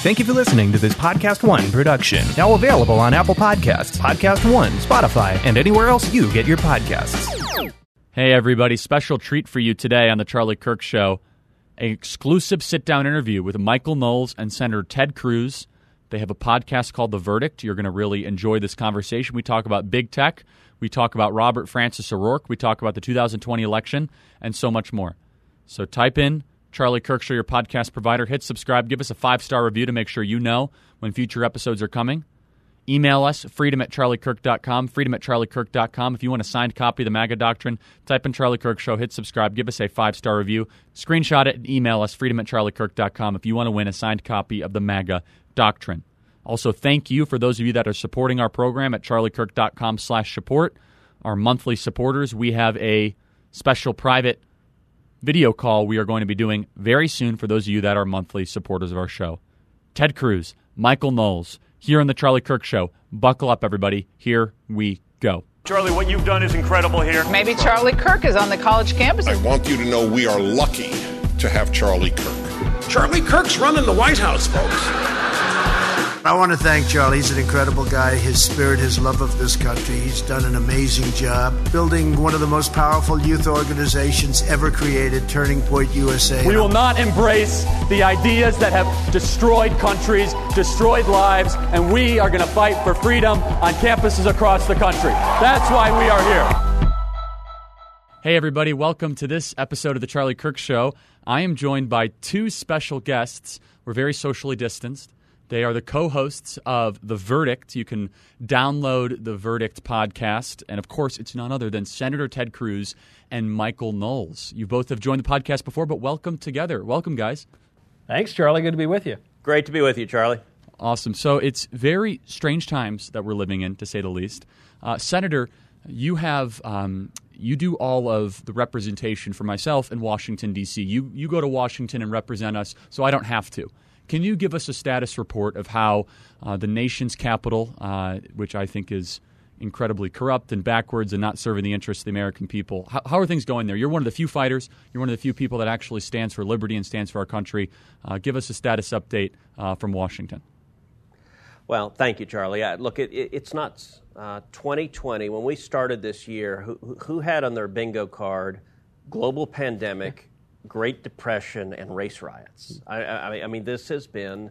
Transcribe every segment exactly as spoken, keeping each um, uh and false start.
Thank you for listening to this Podcast One production. Now available on Apple Podcasts, Podcast One, Spotify, and anywhere else you get your podcasts. Hey everybody, special treat for you today on The Charlie Kirk Show. An exclusive sit-down interview with Michael Knowles and Senator Ted Cruz. They have a podcast called The Verdict. You're going to really enjoy this conversation. We talk about big tech. We talk about Robert Francis O'Rourke. We talk about the two thousand twenty election and so much more. So type in Charlie Kirk Show, your podcast provider. Hit subscribe. Give us a five-star review to make sure you know when future episodes are coming. Email us, freedom at charlie kirk dot com, freedom at charlie kirk dot com. If you want a signed copy of the MAGA Doctrine, type in Charlie Kirk Show, hit subscribe, give us a five-star review, screenshot it, and email us, freedom at charlie kirk dot com, if you want to win a signed copy of the MAGA Doctrine. Also, thank you for those of you that are supporting our program at charlie kirk dot com slash support. Our monthly supporters, we have a special private video call we are going to be doing very soon for those of you that are monthly supporters of our show. Ted Cruz, Michael Knowles, here on The Charlie Kirk Show. Buckle up, everybody. Here we go. Charlie, what you've done is incredible here. Maybe Charlie Kirk is on the college campus. I want you to know we are lucky to have Charlie Kirk. Charlie Kirk's running the White House, folks. I want to thank Charlie. He's an incredible guy. His spirit, his love of this country. He's done an amazing job building one of the most powerful youth organizations ever created, Turning Point U S A. We will not embrace the ideas that have destroyed countries, destroyed lives, and we are going to fight for freedom on campuses across the country. That's why we are here. Hey, everybody. Welcome to this episode of The Charlie Kirk Show. I am joined by two special guests. We're very socially distanced. They are the co-hosts of The Verdict. You can download The Verdict podcast. And, of course, it's none other than Senator Ted Cruz and Michael Knowles. You both have joined the podcast before, but welcome together. Welcome, guys. Thanks, Charlie. Good to be with you. Great to be with you, Charlie. Awesome. So it's very strange times that we're living in, to say the least. Uh, Senator, you have um, you do all of the representation for myself in Washington, D C You You go to Washington and represent us, so I don't have to. Can you give us a status report of how uh, the nation's capital, uh, which I think is incredibly corrupt and backwards and not serving the interests of the American people, how, how are things going there? You're one of the few fighters. You're one of the few people that actually stands for liberty and stands for our country. Uh, give us a status update uh, from Washington. Well, thank you, Charlie. Uh, look, it, it, it's nuts. Uh, twenty twenty, when we started this year, who, who had on their bingo card global pandemic, Great Depression, and race riots? I, I, I mean, this has been,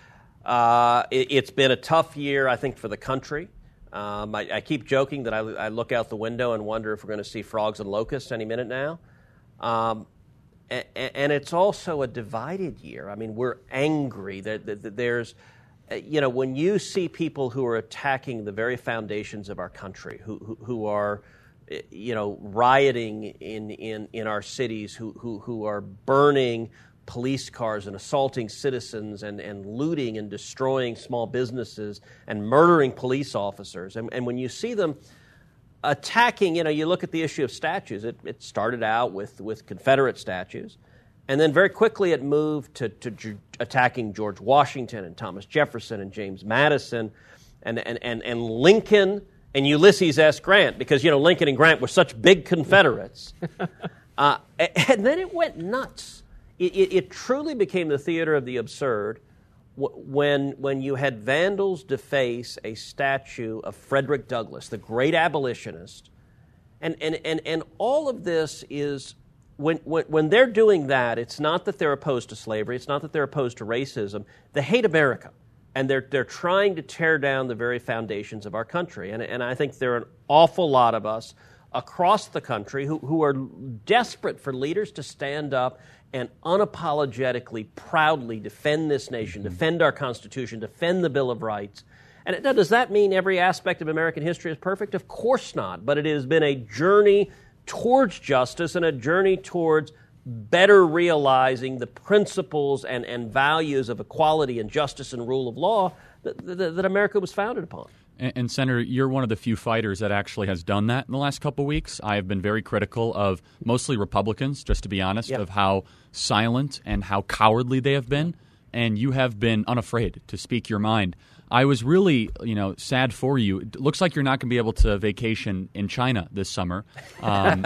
uh, it, it's been a tough year, I think, for the country. Um, I, I keep joking that I, I look out the window and wonder if we're going to see frogs and locusts any minute now. Um, and, and it's also a divided year. I mean, we're angry. There, there, there's, you know, when you see people who are attacking the very foundations of our country, who, who, who are, you know, rioting in, in, in our cities, who, who who are burning police cars and assaulting citizens and, and looting and destroying small businesses and murdering police officers. And, and when you see them attacking, you know, you look at the issue of statues. It, it started out with, with Confederate statues. And then very quickly it moved to, to ju- attacking George Washington and Thomas Jefferson and James Madison and, and, and, and Lincoln and Ulysses S. Grant, because, you know, Lincoln and Grant were such big Confederates. uh, and then it went nuts. It, it, it truly became the theater of the absurd w- when, when you had vandals deface a statue of Frederick Douglass, the great abolitionist. And, and, and, and all of this is, when, when, when they're doing that, it's not that they're opposed to slavery, it's not that they're opposed to racism. They hate America. And they're they're trying to tear down the very foundations of our country. And, and I think there are an awful lot of us across the country who, who are desperate for leaders to stand up and unapologetically, proudly defend this nation, mm-hmm. defend our Constitution, defend the Bill of Rights. And it, does that mean every aspect of American history is perfect? Of course not. But it has been a journey towards justice and a journey towards better realizing the principles and, and values of equality and justice and rule of law that, that, that America was founded upon. And, and Senator, you're one of the few fighters that actually has done that in the last couple of weeks. I have been very critical of mostly Republicans, just to be honest, yeah. of how silent and how cowardly they have been. and you have been unafraid to speak your mind. I was really, you know, sad for you. It looks like you're not going to be able to vacation in China this summer. Um,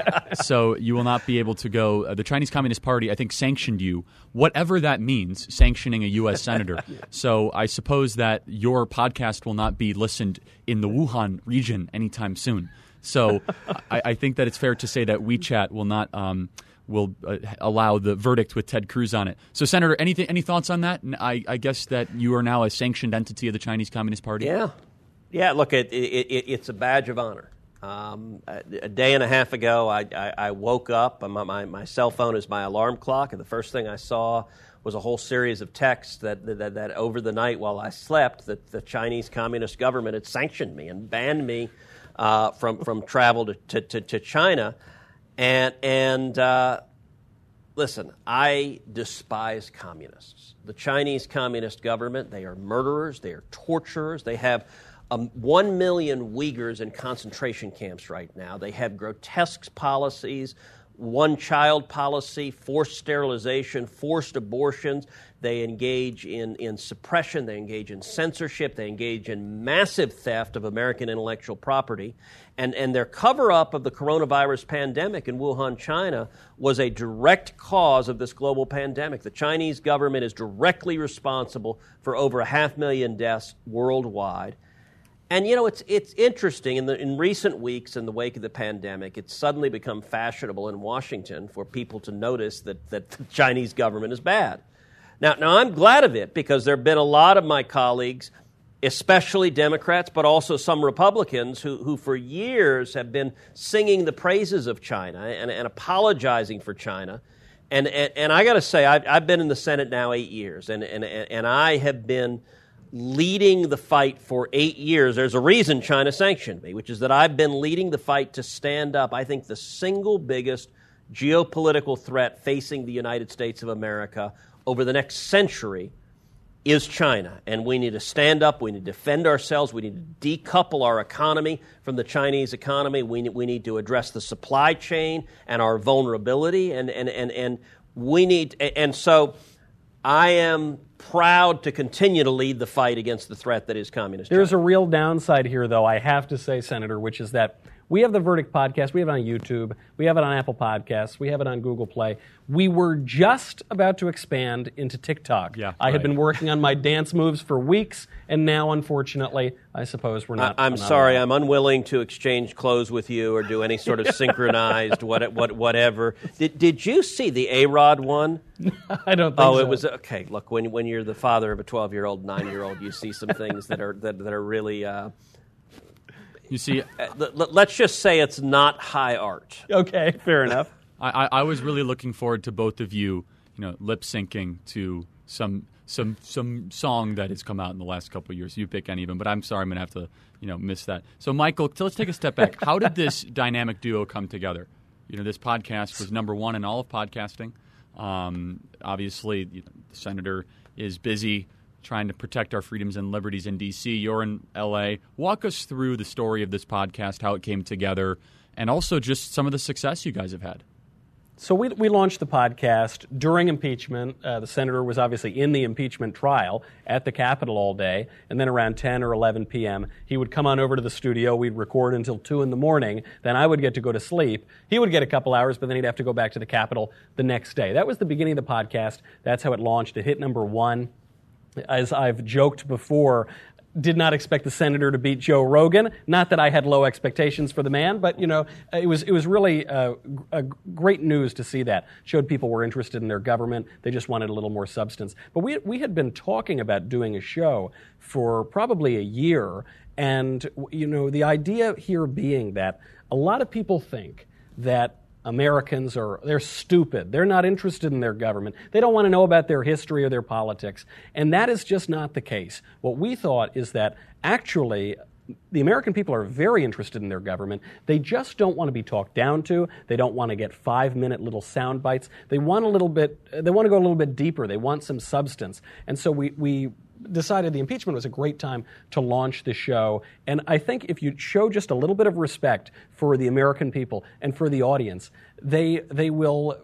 so you will not be able to go. Uh, the Chinese Communist Party, I think, sanctioned you, whatever that means, sanctioning a U S senator. Yeah. So I suppose that your podcast will not be listened in the Wuhan region anytime soon. So I, I think that it's fair to say that WeChat will not um, will uh, allow the verdict with Ted Cruz on it. So, Senator, anything, any thoughts on that? I, I guess that you are now a sanctioned entity of the Chinese Communist Party. Yeah, yeah. Look, it, it, it, it's a badge of honor. Um, a, a day and a half ago, I, I, I woke up. My, my, my cell phone is my alarm clock, and the first thing I saw was a whole series of texts that that, that over the night while I slept, that the Chinese Communist government had sanctioned me and banned me uh, from from travel to, to, to, to China. And and uh, listen, I despise communists. The Chinese Communist government, they are murderers, they are torturers. They have um, one million Uyghurs in concentration camps right now. They have grotesque policies, one-child policy, forced sterilization, forced abortions. They engage in, in suppression. They engage in censorship. They engage in massive theft of American intellectual property. And, and their cover-up of the coronavirus pandemic in Wuhan, China, was a direct cause of this global pandemic. The Chinese government is directly responsible for over a half million deaths worldwide. And, you know, it's it's interesting. In, the, in recent weeks, in the wake of the pandemic, it's suddenly become fashionable in Washington for people to notice that, that the Chinese government is bad. Now, now, I'm glad of it, because there have been a lot of my colleagues, especially Democrats, but also some Republicans, who, who for years have been singing the praises of China and, and apologizing for China. And, and, and I got to say, I've, I've been in the Senate now eight years, and, and, and I have been leading the fight for eight years. There's a reason China sanctioned me, which is that I've been leading the fight to stand up, I think, the single biggest geopolitical threat facing the United States of America over the next century is China. And we need to stand up. We need to defend ourselves. We need to decouple our economy from the Chinese economy. We need, we need to address the supply chain and our vulnerability. And, and, and, and we need, and so I am proud to continue to lead the fight against the threat that is communist China. There's a real downside here, though, I have to say, Senator, which is that we have the Verdict podcast. We have it on YouTube. We have it on Apple Podcasts. We have it on Google Play. We were just about to expand into TikTok. Yeah, I right. had been working on my dance moves for weeks, and now, unfortunately, I suppose we're not. I, I'm not sorry. allowed. I'm unwilling to exchange clothes with you or do any sort of synchronized what, what, whatever. Did, did you see the A-Rod one? I don't think oh, so. it was okay. Look, when when you're the father of a twelve-year-old, nine-year-old, you see some things that are that, that are really. Uh, You see, let's just say it's not high art. Okay, fair enough. I, I was really looking forward to both of you, you know, lip syncing to some some some song that has come out in the last couple of years. You pick any of them, but I'm sorry, I'm going to have to, you know, miss that. So, Michael, let's take a step back. How did this dynamic duo come together? You know, this podcast was number one in all of podcasting. Um, obviously, you know, the senator is busy trying to protect our freedoms and liberties in D C. You're in L A. Walk us through the story of this podcast, how it came together, and also just some of the success you guys have had. So we we launched the podcast during impeachment. Uh, the senator was obviously in the impeachment trial at the Capitol all day, and then around ten or eleven p.m., he would come on over to the studio. We'd record until two in the morning. Then I would get to go to sleep. He would get a couple hours, but then he'd have to go back to the Capitol the next day. That was the beginning of the podcast. That's how it launched. It hit number one. As I've joked before, did not expect the senator to beat Joe Rogan. Not that I had low expectations for the man, but you know, it was it was really uh, a great news to see that. Showed people were interested in their government. They just wanted a little more substance. But we we had been talking about doing a show for probably a year, and you know, the idea here being that a lot of people think that Americans are, they're stupid. They're not interested in their government. They don't want to know about their history or their politics. And that is just not the case. What we thought is that actually the American people are very interested in their government. They just don't want to be talked down to. They don't want to get five-minute little sound bites. They want a little bit, they want to go a little bit deeper. They want some substance. And so we, we decided the impeachment was a great time to launch the show. And I think if you show just a little bit of respect for the American people and for the audience, they they will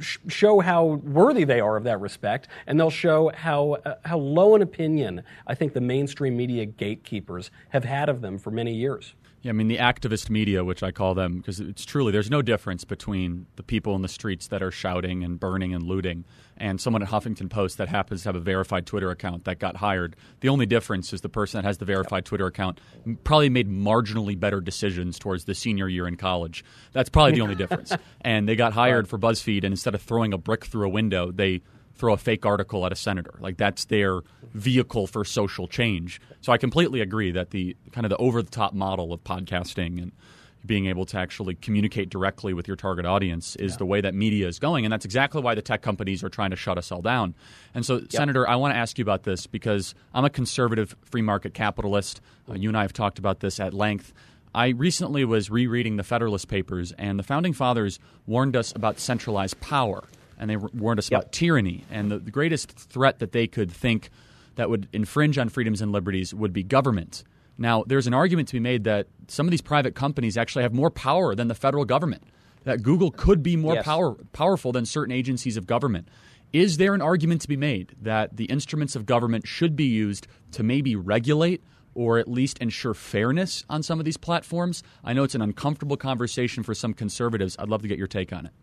sh- show how worthy they are of that respect, and they'll show how uh, how low an opinion I think the mainstream media gatekeepers have had of them for many years. Yeah, I mean, the activist media, which I call them, because it's truly, there's no difference between the people in the streets that are shouting and burning and looting and someone at Huffington Post that happens to have a verified Twitter account that got hired. The only difference is the person that has the verified Twitter account probably made marginally better decisions towards the senior year in college. That's probably the only difference. And they got hired for BuzzFeed, and instead of throwing a brick through a window, they throw a fake article at a senator. Like, that's their vehicle for social change. So I completely agree that the kind of the over-the-top model of podcasting and being able to actually communicate directly with your target audience is yeah. the way that media is going. And that's exactly why the tech companies are trying to shut us all down. And so, yep. Senator, I want to ask you about this because I'm a conservative free market capitalist. Uh, you and I have talked about this at length. I recently was rereading the Federalist Papers, and the Founding Fathers warned us about centralized power. And they warned us yep. about tyranny. And the, the greatest threat that they could think that would infringe on freedoms and liberties would be government. Now, there's an argument to be made that some of these private companies actually have more power than the federal government, that Google could be more yes. power, powerful than certain agencies of government. Is there an argument to be made that the instruments of government should be used to maybe regulate or at least ensure fairness on some of these platforms? I know it's an uncomfortable conversation for some conservatives. I'd love to get your take on it.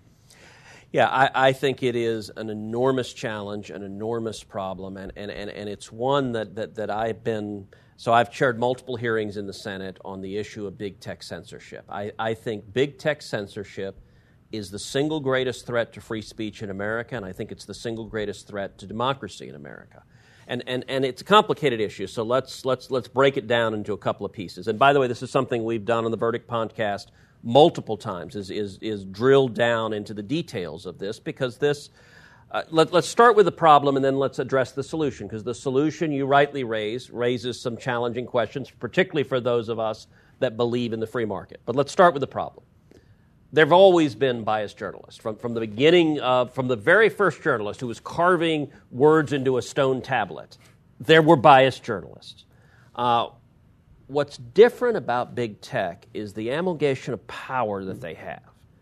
Yeah, I, I think it is an enormous challenge, an enormous problem, and, and, and, and it's one that, that, that I've been – so I've chaired multiple hearings in the Senate on the issue of big tech censorship. I, I think big tech censorship is the single greatest threat to free speech in America, and I think it's the single greatest threat to democracy in America. And, and, and it's a complicated issue, so let's, let's, let's break it down into a couple of pieces. And by the way, this is something we've done on the Verdict podcast multiple times, is is is drilled down into the details of this, because this, uh, let, let's start with the problem and then let's address the solution, because the solution you rightly raise raises some challenging questions, particularly for those of us that believe in the free market. But let's start with the problem. There have always been biased journalists. From, from the beginning, uh, from the very first journalist who was carving words into a stone tablet, there were biased journalists. Uh, What's different about big tech is the amalgamation of power that they have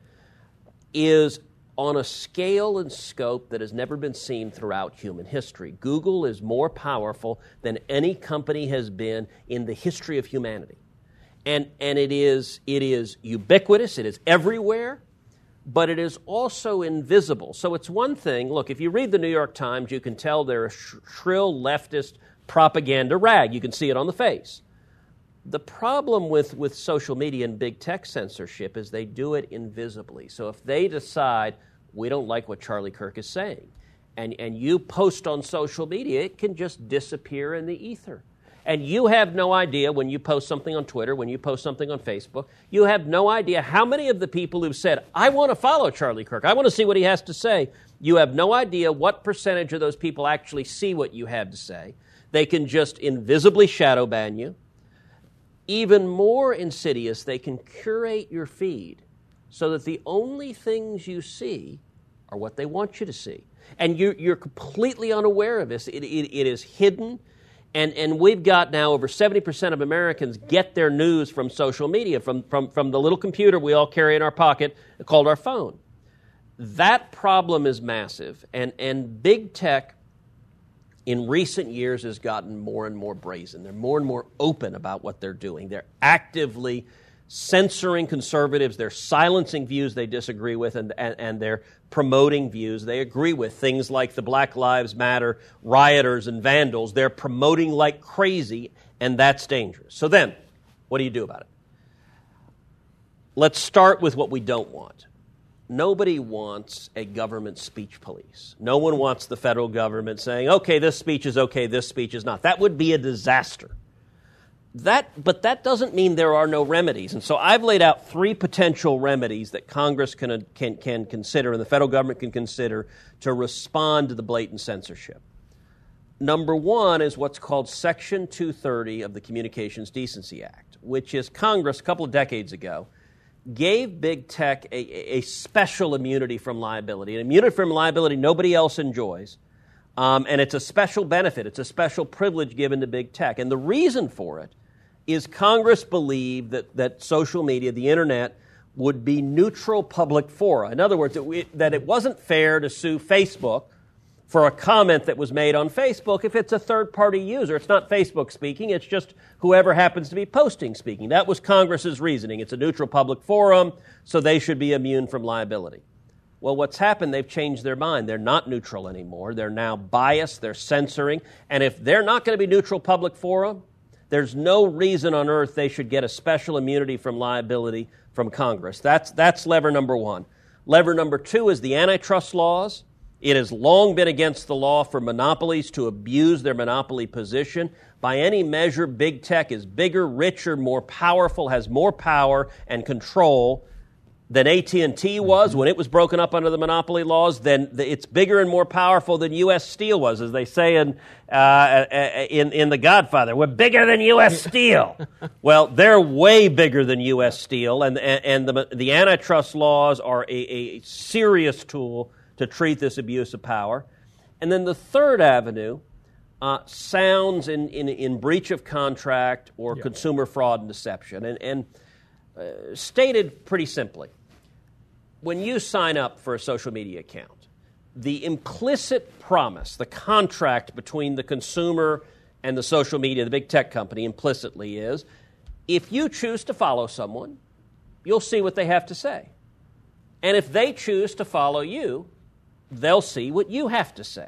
is on a scale and scope that has never been seen throughout human history. Google is more powerful than any company has been in the history of humanity. And, and it is, it is ubiquitous, it is everywhere, but it is also invisible. So it's one thing, look, if you read the New York Times, you can tell they're a sh- shrill leftist propaganda rag. You can see it on the face. The problem with, with social media and big tech censorship is they do it invisibly. So if they decide, we don't like what Charlie Kirk is saying, and, and you post on social media, it can just disappear in the ether. And you have no idea when you post something on Twitter, when you post something on Facebook, you have no idea how many of the people who've said, I want to follow Charlie Kirk, I want to see what he has to say. You have no idea what percentage of those people actually see what you have to say. They can just invisibly shadow ban you. Even more insidious, they can curate your feed so that the only things you see are what they want you to see. And you're, you're completely unaware of this. It, it, it is hidden. And, and we've got now over seventy percent of Americans get their news from social media, from, from, from the little computer we all carry in our pocket called our phone. That problem is massive. And, and big tech in recent years has gotten more and more brazen. They're more and more open about what they're doing. They're actively censoring conservatives. They're silencing views they disagree with, and, and, and they're promoting views they agree with. Things like the Black Lives Matter rioters and vandals, they're promoting like crazy, and that's dangerous. So then, what do you do about it? Let's start with what we don't want. Nobody wants a government speech police. No one wants the federal government saying, okay, this speech is okay, this speech is not. That would be a disaster. That, but that doesn't mean there are no remedies. And so I've laid out three potential remedies that Congress can, can, can consider and the federal government can consider to respond to the blatant censorship. Number one is what's called Section two thirty of the Communications Decency Act, which is Congress a couple of decades ago gave big tech a, a special immunity from liability, an immunity from liability nobody else enjoys, um, and it's a special benefit, it's a special privilege given to big tech. And the reason for it is Congress believed that, that social media, the internet, would be neutral public fora. In other words, it, it, that it wasn't fair to sue Facebook for a comment that was made on Facebook if it's a third-party user. It's not Facebook speaking, it's just whoever happens to be posting speaking. That was Congress's reasoning. It's a neutral public forum, so they should be immune from liability. Well, what's happened, they've changed their mind. They're not neutral anymore. They're now biased, they're censoring, and if they're not going to be neutral public forum, there's no reason on earth they should get a special immunity from liability from Congress. That's, that's lever number one. Lever number two is the antitrust laws. It has long been against the law for monopolies to abuse their monopoly position. By any measure, big tech is bigger, richer, more powerful, has more power and control than A T and T was when it was broken up under the monopoly laws. Then it's bigger and more powerful than U S Steel was, as they say in uh, in, in The Godfather. We're bigger than U S Steel. Well, they're way bigger than U S Steel, and and, and the the antitrust laws are a, a serious tool to treat this abuse of power. And then the third avenue uh, sounds in, in, in breach of contract or yep. consumer fraud and deception. And, and uh, stated pretty simply, when you sign up for a social media account, the implicit promise, the contract between the consumer and the social media, the big tech company, implicitly is, if you choose to follow someone, you'll see what they have to say. And if they choose to follow you, they'll see what you have to say.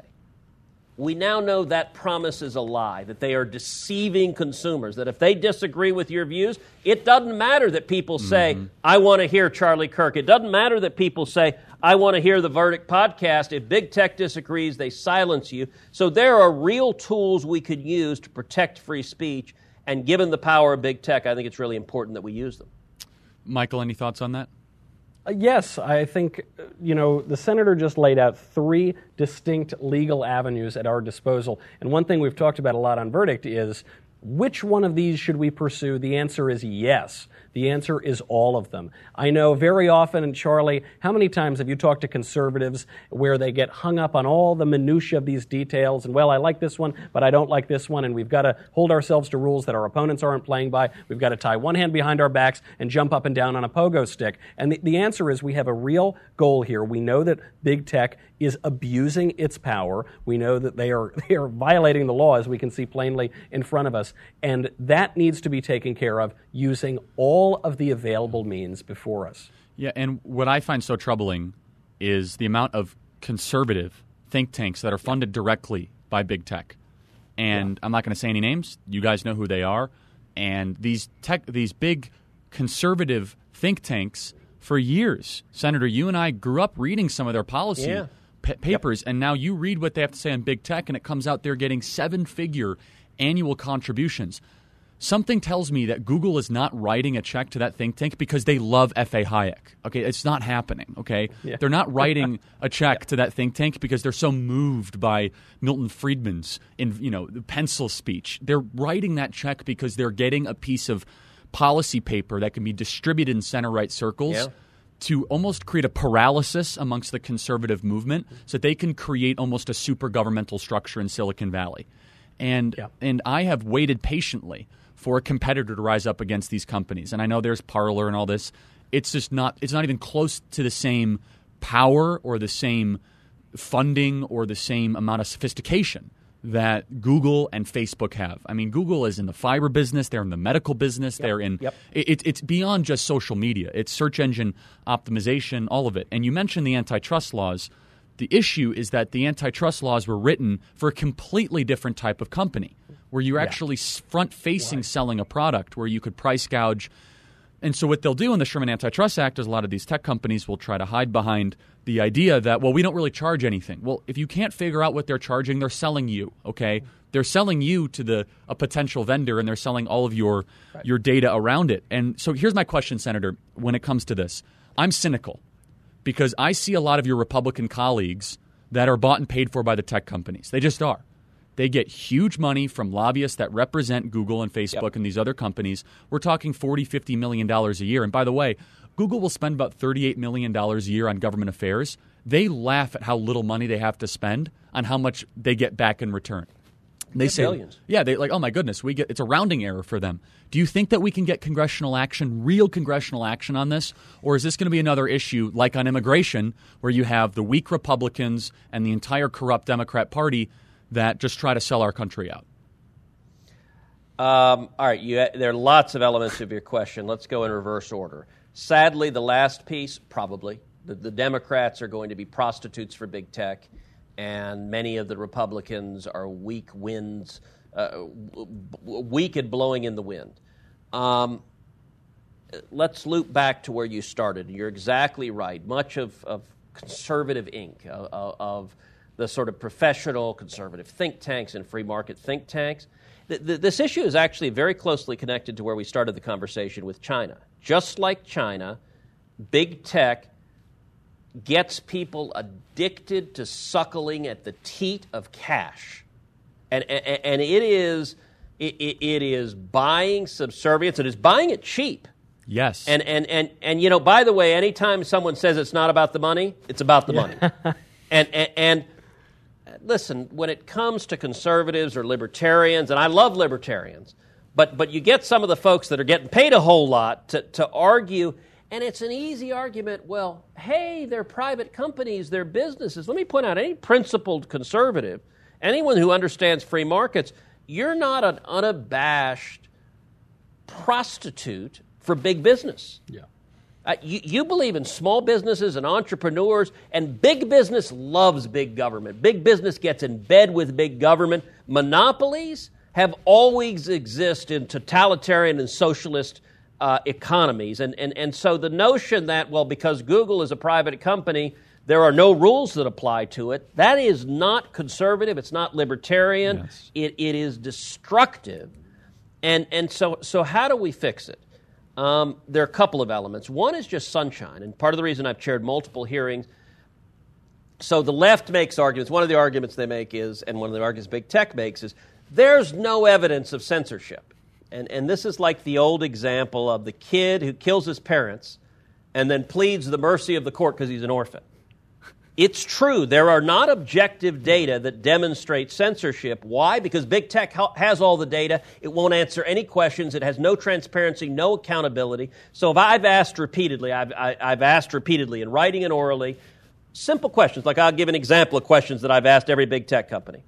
We now know that promise is a lie, that they are deceiving consumers, that if they disagree with your views, it doesn't matter that people say, mm-hmm. I want to hear Charlie Kirk. It doesn't matter that people say, I want to hear the Verdict podcast. If big tech disagrees, they silence you. So there are real tools we could use to protect free speech, and given the power of big tech, I think it's really important that we use them. Michael, any thoughts on that? Uh, yes, I think, you know, the senator just laid out three distinct legal avenues at our disposal. And one thing we've talked about a lot on Verdict is, which one of these should we pursue? The answer is yes. The answer is all of them. I know very often, and Charlie, how many times have you talked to conservatives where they get hung up on all the minutiae of these details, and, well, I like this one, but I don't like this one, and we've got to hold ourselves to rules that our opponents aren't playing by. We've got to tie one hand behind our backs and jump up and down on a pogo stick. And the, the answer is we have a real goal here. We know that big tech is abusing its power. We know that they are they are violating the law, as we can see plainly in front of us. And that needs to be taken care of using all of the available means before us. Yeah, and what I find so troubling is the amount of conservative think tanks that are funded directly by big tech. And yeah. I'm not going to say any names. You guys know who they are. And these tech, these big conservative think tanks, for years, Senator, you and I grew up reading some of their policy yeah. p- papers, yep. and now you read what they have to say on big tech, and it comes out they're getting seven-figure annual contributions. Something tells me that Google is not writing a check to that think tank because they love F A Hayek. Okay, it's not happening. Okay, yeah. They're not writing a check yeah. to that think tank because they're so moved by Milton Friedman's, in you know, pencil speech. They're writing that check because they're getting a piece of policy paper that can be distributed in center-right circles yeah. to almost create a paralysis amongst the conservative movement, so that they can create almost a super governmental structure in Silicon Valley. And yeah. and I have waited patiently for a competitor to rise up against these companies. And I know there's Parler and all this. It's just not it's not even close to the same power or the same funding or the same amount of sophistication that Google and Facebook have. I mean, Google is in the fiber business. They're in the medical business. Yep. They're in yep. it, it's beyond just social media. It's search engine optimization, all of it. And you mentioned the antitrust laws. The issue is that the antitrust laws were written for a completely different type of company, where you're actually yeah. front-facing right. selling a product, where you could price gouge. And so what they'll do in the Sherman Antitrust Act is a lot of these tech companies will try to hide behind the idea that, well, we don't really charge anything. Well, if you can't figure out what they're charging, they're selling you, okay? They're selling you to the a potential vendor, and they're selling all of your right. your data around it. And so here's my question, Senator, when it comes to this. I'm cynical because I see a lot of your Republican colleagues that are bought and paid for by the tech companies. They just are. They get huge money from lobbyists that represent Google and Facebook yep. and these other companies. We're talking forty, fifty million dollars a year. And by the way, Google will spend about thirty-eight million dollars a year on government affairs. They laugh at how little money they have to spend on how much they get back in return. They yeah, say, billions. yeah, they like, oh my goodness, we get it's a rounding error for them. Do you think that we can get congressional action, real congressional action on this, or is this going to be another issue like on immigration, where you have the weak Republicans and the entire corrupt Democrat Party that just try to sell our country out? Um, all right, you, there are lots of elements of your question. Let's go in reverse order. Sadly, the last piece, probably. The, the Democrats are going to be prostitutes for big tech, and many of the Republicans are weak winds, uh, weak at blowing in the wind. Um, let's loop back to where you started. You're exactly right. Much of, of conservative ink, of, of the sort of professional conservative think tanks and free market think tanks, th- th- this issue is actually very closely connected to where we started the conversation with China. Just like China, big tech gets people addicted to suckling at the teat of cash. And, and, and it is it, it is buying subservience. It is buying it cheap. Yes. And, and, and, and you know, by the way, anytime someone says it's not about the money, it's about the money. and, and, and listen, when it comes to conservatives or libertarians, and I love libertarians, but, but you get some of the folks that are getting paid a whole lot to, to argue. And it's an easy argument. Well, hey, they're private companies, they're businesses. Let me point out, any principled conservative, anyone who understands free markets, you're not an unabashed prostitute for big business. Yeah. Uh, you, you believe in small businesses and entrepreneurs, and big business loves big government. Big business gets in bed with big government. Monopolies have always existed in totalitarian and socialist Uh, economies. And, and, and so the notion that, well, because Google is a private company, there are no rules that apply to it, that is not conservative. It's not libertarian. Yes. It, it is destructive. And, and so, so how do we fix it? Um, there are a couple of elements. One is just sunshine. And part of the reason I've chaired multiple hearings, so the left makes arguments. One of the arguments they make is, and one of the arguments big tech makes is, there's no evidence of censorship. And, and this is like the old example of the kid who kills his parents and then pleads the mercy of the court because he's an orphan. It's true. There are not objective data that demonstrate censorship. Why? Because big tech ha- has all the data. It won't answer any questions. It has no transparency, no accountability. So if I've asked repeatedly, I've, I, I've asked repeatedly in writing and orally, simple questions. Like I'll give an example of questions that I've asked every big tech company.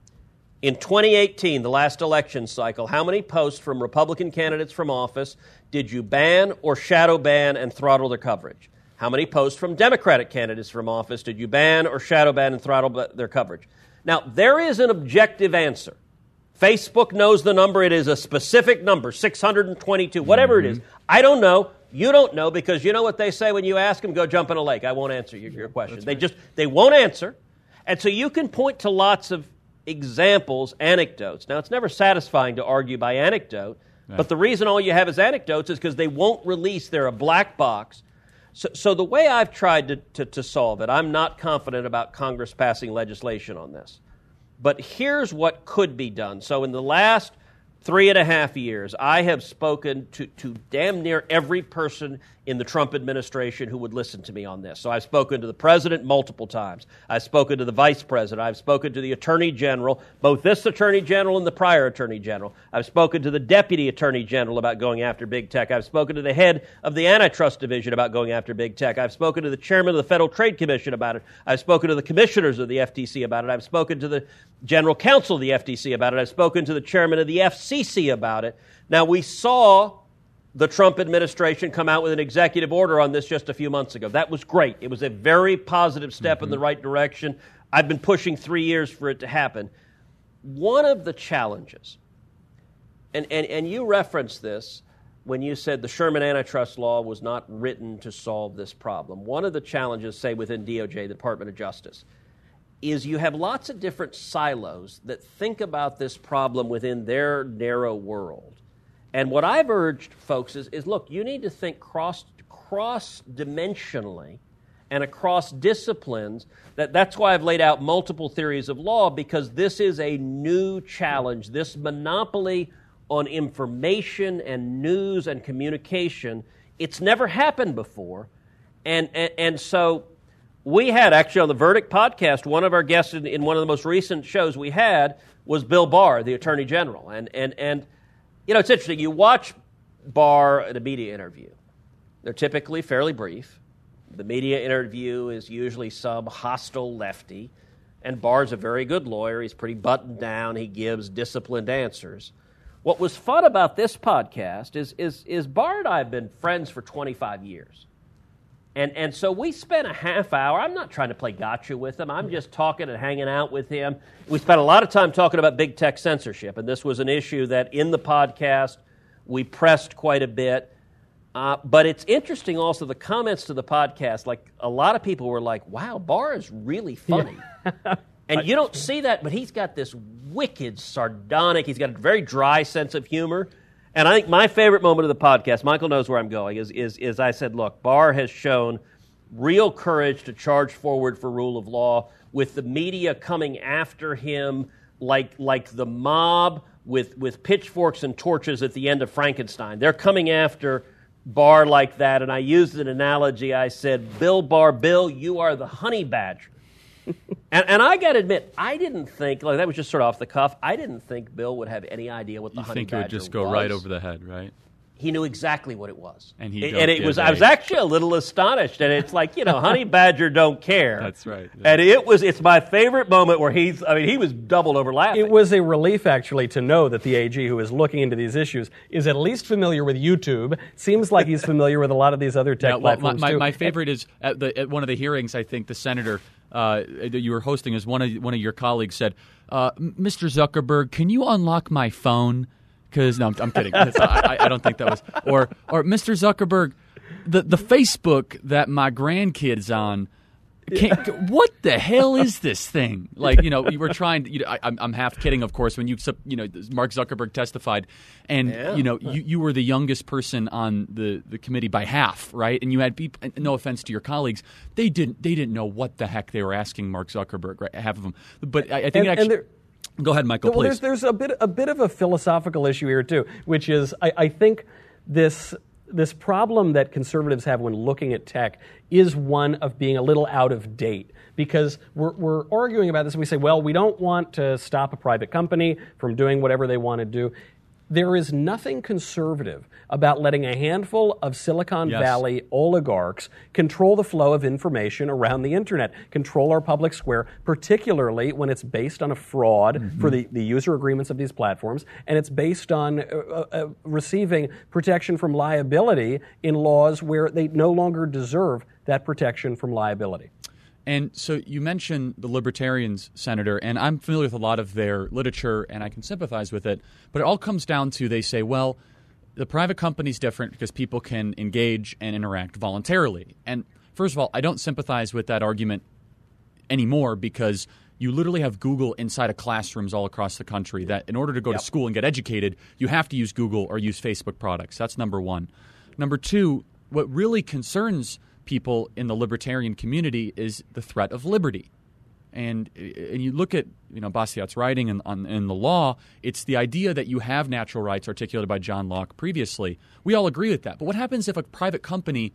In twenty eighteen, the last election cycle, how many posts from Republican candidates from office did you ban or shadow ban and throttle their coverage? How many posts from Democratic candidates from office did you ban or shadow ban and throttle their coverage? Now, there is an objective answer. Facebook knows the number. It is a specific number, six hundred twenty-two, whatever mm-hmm. it is. I don't know. You don't know, because you know what they say when you ask them, go jump in a lake. I won't answer your, your question. They right. just, they won't answer. And so you can point to lots of examples, anecdotes. Now, it's never satisfying to argue by anecdote, right. but the reason all you have is anecdotes is because they won't release. They're a black box. So, so the way I've tried to, to, to solve it, I'm not confident about Congress passing legislation on this. But here's what could be done. So in the last three and a half years, I have spoken to, to damn near every person in the Trump administration who would listen to me on this. So I've spoken to the president multiple times. I've spoken to the vice president. I've spoken to the attorney general, both this attorney general and the prior attorney general. I've spoken to the deputy attorney general about going after big tech. I've spoken to the head of the antitrust division about going after big tech. I've spoken to the chairman of the Federal Trade Commission about it. I've spoken to the commissioners of the F T C about it. I've spoken to the general counsel of the F T C about it. I've spoken to the chairman of the F C C about it. Now, we saw the Trump administration come out with an executive order on this just a few months ago. That was great. It was a very positive step mm-hmm. in the right direction. I've been pushing three years for it to happen. One of the challenges, and, and, and you referenced this when you said the Sherman antitrust law was not written to solve this problem. One of the challenges, say, within D O J, the Department of Justice, is you have lots of different silos that think about this problem within their narrow world. And what I've urged folks is, is look, you need to think cross, cross-dimensionally and across disciplines. That, that's why I've laid out multiple theories of law, because this is a new challenge. This monopoly on information and news and communication, it's never happened before. And, and, and so we had actually on the Verdict podcast, one of our guests in, in one of the most recent shows we had was Bill Barr, the Attorney General. And, and, and you know, it's interesting. You watch Barr at a media interview. They're typically fairly brief. The media interview is usually some hostile lefty. And Barr's a very good lawyer. He's pretty buttoned down. He gives disciplined answers. What was fun about this podcast is, is, is Barr and I have been friends for twenty-five years. And and so we spent a half hour. I'm not trying to play gotcha with him. I'm just talking and hanging out with him. We spent a lot of time talking about big tech censorship, and this was an issue that in the podcast we pressed quite a bit. Uh, but it's interesting also the comments to the podcast. Like a lot of people were like, "Wow, Barr is really funny," yeah. And you don't see that, but he's got this wicked, sardonic. He's got a very dry sense of humor. And I think my favorite moment of the podcast, Michael knows where I'm going, is, is, is I said, look, Barr has shown real courage to charge forward for rule of law with the media coming after him like, like the mob with, with pitchforks and torches at the end of Frankenstein. They're coming after Barr like that, and I used an analogy. I said, Bill Barr, Bill, you are the honey badger. and, and I got to admit, I didn't think, like that was just sort of off the cuff, I didn't think Bill would have any idea what the you honey badger was. You think it would just go was. right over the head, right? He knew exactly what it was. And he and it was. I was actually a little astonished. And it's like, you know, honey badger don't care. That's right. Yeah. And it was. It's my favorite moment where he's. I mean, he was doubled over laughing. It was a relief, actually, to know that the A G who is looking into these issues is at least familiar with YouTube. Seems like he's familiar with a lot of these other tech yeah, well, platforms my, too. My favorite is at, the, at one of the hearings. I think the senator uh, that you were hosting is one of one of your colleagues said, uh, "Mister Zuckerberg, can you unlock my phone?" Because no, I'm, I'm kidding. I, I don't think that was. Or, or Mister Zuckerberg, the the Facebook that my grandkid's on. Can't, what the hell is this thing? Like, you know, you were trying. To, you know, I, I'm I'm half kidding, of course. When you you know Mark Zuckerberg testified, and yeah. you know you, you were the youngest person on the, the committee by half, right? And you had people. No offense to your colleagues, they didn't they didn't know what the heck they were asking Mark Zuckerberg. Right, half of them. But I, I think and, it actually. And Go ahead, Michael, well, please. There's, there's a bit a bit of a philosophical issue here, too, which is I, I think this this problem that conservatives have when looking at tech is one of being a little out of date. Because we're, we're arguing about this and we say, well, we don't want to stop a private company from doing whatever they want to do. There is nothing conservative about letting a handful of Silicon yes. Valley oligarchs control the flow of information around the internet, control our public square, particularly when it's based on a fraud mm-hmm. for the, the user agreements of these platforms, and it's based on uh, uh, receiving protection from liability in laws where they no longer deserve that protection from liability. And so you mentioned the Libertarians, Senator, and I'm familiar with a lot of their literature, and I can sympathize with it. But it all comes down to they say, well, the private company is different because people can engage and interact voluntarily. And first of all, I don't sympathize with that argument anymore because you literally have Google inside of classrooms all across the country that in order to go yep. to school and get educated, you have to use Google or use Facebook products. That's number one. Number two, what really concerns people in the libertarian community is the threat of liberty. And and you look at, you know, Bastiat's writing in, on, in the law, it's the idea that you have natural rights articulated by John Locke previously. We all agree with that. But what happens if a private company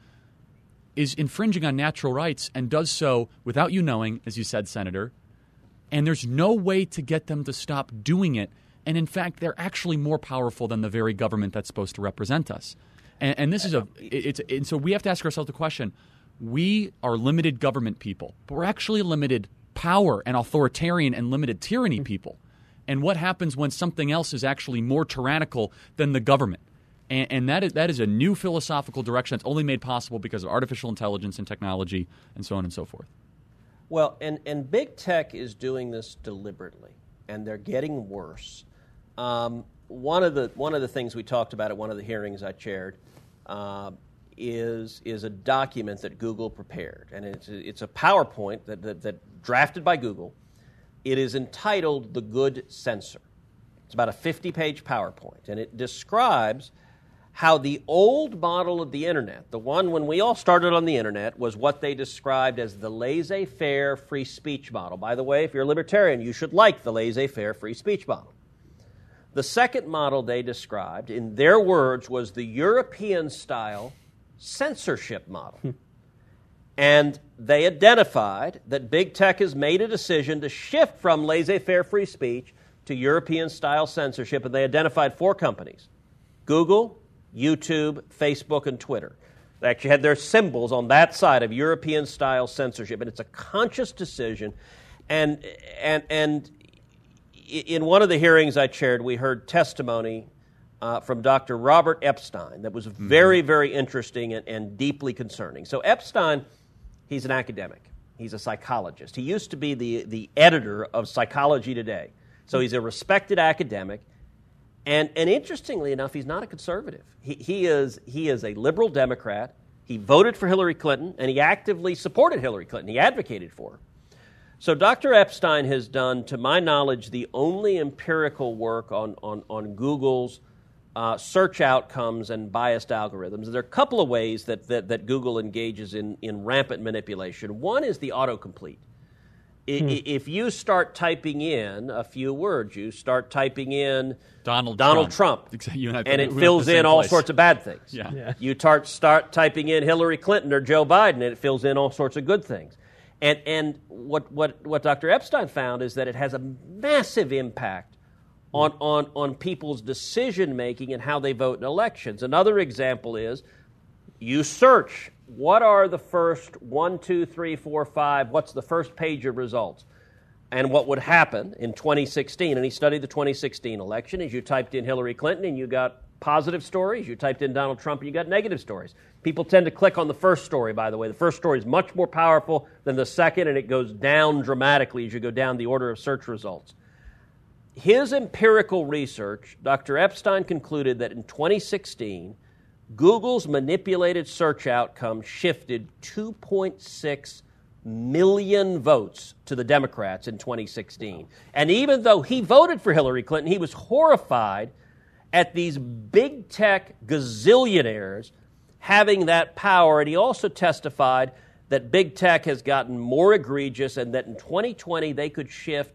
is infringing on natural rights and does so without you knowing, as you said, Senator, and there's no way to get them to stop doing it, and in fact, they're actually more powerful than the very government that's supposed to represent us. And, and this is a it's and so we have to ask ourselves the question: we are limited government people, but we're actually limited power and authoritarian and limited tyranny people. And what happens when something else is actually more tyrannical than the government? And, and that is that is a new philosophical direction that's only made possible because of artificial intelligence and technology and so on and so forth. Well, and, and big tech is doing this deliberately, and they're getting worse. Um, one of the one of the things we talked about at one of the hearings I chaired uh, is is a document that Google prepared, and it's a, it's a PowerPoint that, that that drafted by Google. It is entitled "The Good Censor." It's about a fifty-page PowerPoint, and it describes how the old model of the internet, the one when we all started on the internet, was what they described as the laissez-faire free speech model. By the way, if you're a libertarian, you should like the laissez-faire free speech model. The second model they described, in their words, was the European-style censorship model. And they identified that big tech has made a decision to shift from laissez-faire free speech to European-style censorship, and they identified four companies: Google, YouTube, Facebook, and Twitter. They actually had their symbols on that side of European-style censorship, and it's a conscious decision. And and and in one of the hearings I chaired, we heard testimony uh, from Doctor Robert Epstein that was very, very interesting and, and deeply concerning. So Epstein, he's an academic. He's a psychologist. He used to be the, the editor of Psychology Today. So he's a respected academic. And, and interestingly enough, he's not a conservative. He, he is he is a liberal Democrat. He voted for Hillary Clinton, and he actively supported Hillary Clinton. He advocated for her. So Doctor Epstein has done, to my knowledge, the only empirical work on, on, on Google's uh, search outcomes and biased algorithms. There are a couple of ways that, that, that Google engages in, in rampant manipulation. One is the autocomplete. Hmm. If you start typing in a few words, you start typing in Donald, Donald Trump, Trump you and I, and it fills in all place. sorts of bad things. Yeah. Yeah. You tar- start typing in Hillary Clinton or Joe Biden, and it fills in all sorts of good things. And and what what what Doctor Epstein found is that it has a massive impact on on on people's decision making and how they vote in elections. Another example is you search. What are the first one, two, three, four, five? What's the first page of results? And what would happen in twenty sixteen, and he studied the twenty sixteen election, is you typed in Hillary Clinton and you got positive stories. You typed in Donald Trump and you got negative stories. People tend to click on the first story, by the way. The first story is much more powerful than the second, and it goes down dramatically as you go down the order of search results. His empirical research, Doctor Epstein concluded that in twenty sixteen, Google's manipulated search outcome shifted two point six million votes to the Democrats in twenty sixteen. And even though he voted for Hillary Clinton, he was horrified at these big tech gazillionaires having that power. And he also testified that big tech has gotten more egregious and that in twenty twenty they could shift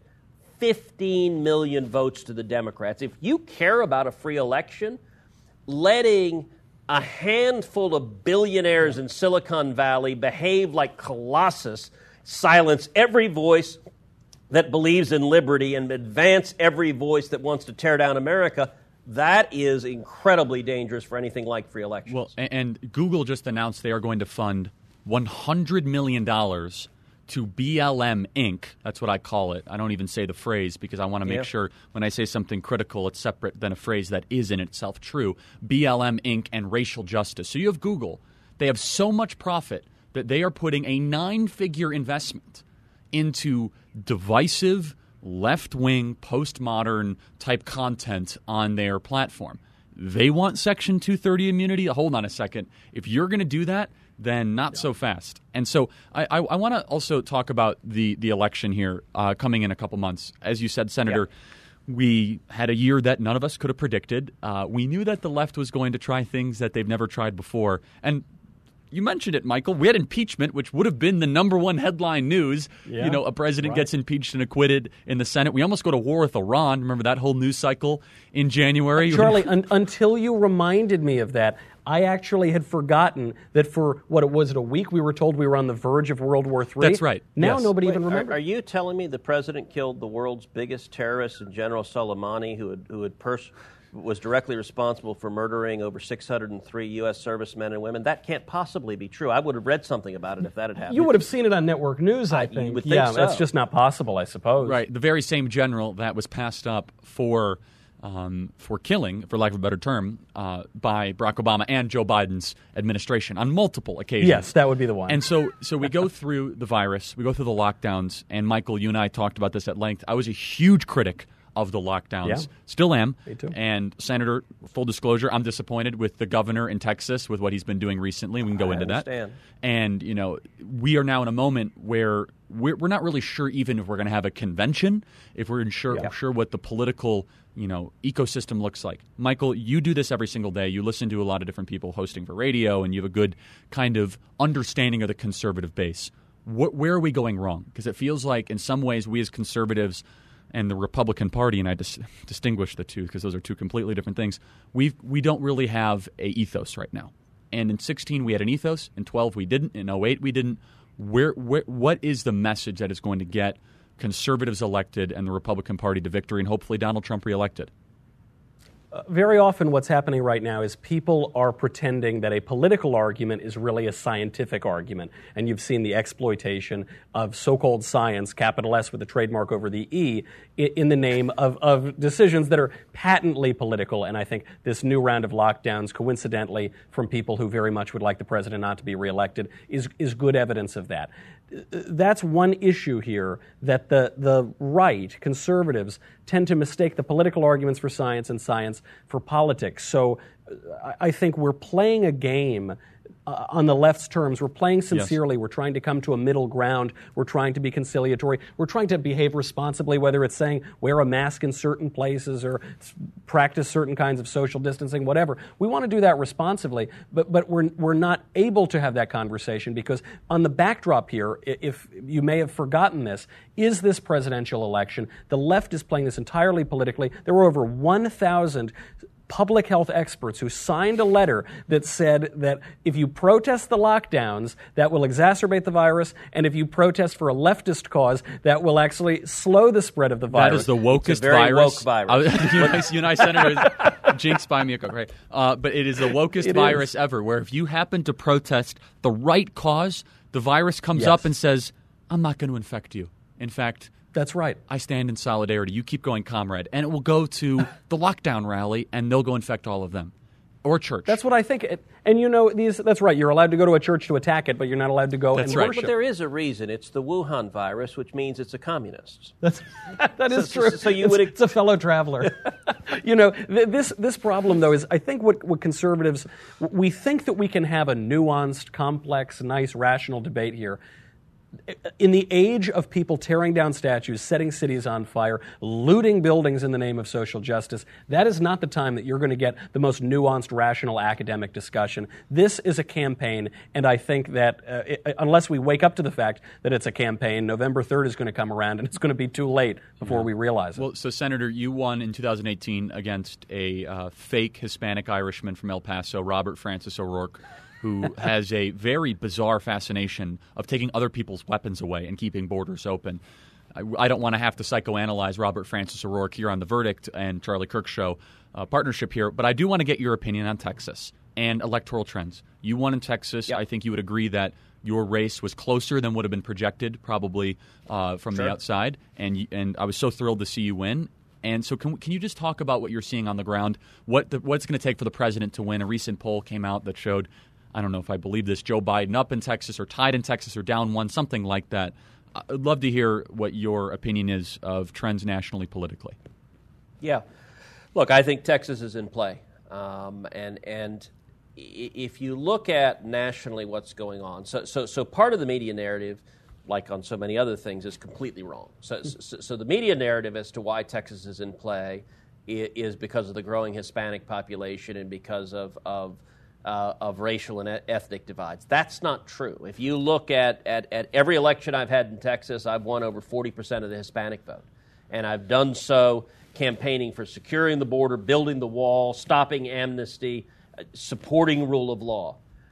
fifteen million votes to the Democrats. If you care about a free election, letting a handful of billionaires in Silicon Valley behave like Colossus, silence every voice that believes in liberty and advance every voice that wants to tear down America, that is incredibly dangerous for anything like free elections. Well, and Google just announced they are going to fund one hundred million dollars to B L M Incorporated. That's what I call it. I don't even say the phrase because I want to make yeah. sure when I say something critical, it's separate than a phrase that is in itself true. B L M Incorporated and racial justice. So you have Google. They have so much profit that they are putting a nine-figure investment into divisive, left-wing, postmodern type content on their platform. They want Section two thirty immunity. Hold on a second. If you're going to do that, then not yeah. so fast. And so I, I, I want to also talk about the, the election here uh, coming in a couple months. As you said, Senator, yeah. we had a year that none of us could have predicted. Uh, we knew that the left was going to try things that they've never tried before. And you mentioned it, Michael. We had impeachment, which would have been the number one headline news. Yeah, you know, a president right. gets impeached and acquitted in the Senate. We almost go to war with Iran. Remember that whole news cycle in January? Uh, Charlie, un- until you reminded me of that, I actually had forgotten that for, what it was, it a week, we were told we were on the verge of World War Three. That's right. Now yes. nobody Wait, even remembers. Are, are you telling me the president killed the world's biggest terrorist, and General Soleimani, who had, who had pers- was directly responsible for murdering over six hundred three U S servicemen and women? That can't possibly be true. I would have read something about it if that had happened. You would have seen it on network news, I think. You would think yeah, so. That's just not possible, I suppose. Right. The very same general that was passed up for um, for killing, for lack of a better term, uh, by Barack Obama and Joe Biden's administration on multiple occasions. Yes, that would be the one. And so, so we go through the virus, we go through the lockdowns, and Michael, you and I talked about this at length. I was a huge critic of the lockdowns. Yeah. Still am. Me too. And Senator, full disclosure, I'm disappointed with the governor in Texas with what he's been doing recently. We can go I into understand. that. And, you know, we are now in a moment where we're, we're not really sure even if we're going to have a convention, if we're sure, Yeah. sure what the political, you know, ecosystem looks like. Michael, you do this every single day. You listen to a lot of different people hosting for radio, and you have a good kind of understanding of the conservative base. What, where are we going wrong? Because it feels like in some ways we as conservatives and the Republican Party, and I dis- distinguish the two because those are two completely different things, we we don't really have a ethos right now. And in sixteen, we had an ethos. In twelve, we didn't. In oh eight, we didn't. Where, where, what is the message that is going to get conservatives elected and the Republican Party to victory and hopefully Donald Trump reelected? Uh, very often what's happening right now is people are pretending that a political argument is really a scientific argument. And you've seen the exploitation of so-called science, capital S with a trademark over the E, in the name of, of decisions that are patently political. And I think this new round of lockdowns, coincidentally, from people who very much would like the president not to be reelected, is, is good evidence of that. That's one issue here, that the, the right, conservatives, tend to mistake the political arguments for science and science for politics. So I think we're playing a game Uh, on the left's terms. We're playing sincerely. Yes. We're trying to come to a middle ground. We're trying to be conciliatory. We're trying to behave responsibly, whether it's saying wear a mask in certain places or practice certain kinds of social distancing, whatever. We want to do that responsibly, but but we're we're not able to have that conversation because on the backdrop here, if you may have forgotten this, is this presidential election. The left is playing this entirely politically. There were over one thousand public health experts who signed a letter that said that if you protest the lockdowns, that will exacerbate the virus, and if you protest for a leftist cause, that will actually slow the spread of the virus. That is the wokest it's a very virus. Woke virus. you, and I, you and I, Senator, jinx by me a coke, right? Uh, but it is the wokest it virus is. ever, where if you happen to protest the right cause, the virus comes yes. up and says, I'm not going to infect you. In fact, that's right. I stand in solidarity. You keep going, comrade. And it will go to the lockdown rally, and they'll go infect all of them. Or church. That's what I think. And, you know, these. that's right. You're allowed to go to a church to attack it, but you're not allowed to go That's and right. worship. But there is a reason. It's the Wuhan virus, which means it's a communist. That's, that is so, true. So, so you it's, would. It's a fellow traveler. You know, th- this this problem, though, is I think what, what conservatives, we think that we can have a nuanced, complex, nice, rational debate here. In the age of people tearing down statues, setting cities on fire, looting buildings in the name of social justice, that is not the time that you're going to get the most nuanced, rational academic discussion. This is a campaign, and I think that uh, it, unless we wake up to the fact that it's a campaign, November third is going to come around, and it's going to be too late before yeah. we realize it. Well, so, Senator, you won in two thousand eighteen against a uh, fake Hispanic Irishman from El Paso, Robert Francis O'Rourke, who has a very bizarre fascination of taking other people's weapons away and keeping borders open. I, I don't want to have to psychoanalyze Robert Francis O'Rourke here on The Verdict and Charlie Kirk Show uh, partnership here, but I do want to get your opinion on Texas and electoral trends. You won in Texas. Yep. I think you would agree that your race was closer than would have been projected probably uh, from sure. the outside, and and I was so thrilled to see you win. And so can, can you just talk about what you're seeing on the ground, what the, what it's going to take for the president to win? A recent poll came out that showed, I don't know if I believe this, Joe Biden up in Texas or tied in Texas or down one, something like that. I'd love to hear what your opinion is of trends nationally politically. Yeah. Look, I think Texas is in play. Um, and and if you look at nationally what's going on, so, so, so part of the media narrative, like on so many other things, is completely wrong. So, so, so the media narrative as to why Texas is in play is because of the growing Hispanic population and because of, of Uh, of racial and ethnic divides. That's not true. If you look at, at, at every election I've had in Texas, I've won over forty percent of the Hispanic vote. And I've done so campaigning for securing the border, building the wall, stopping amnesty, uh, supporting rule of law.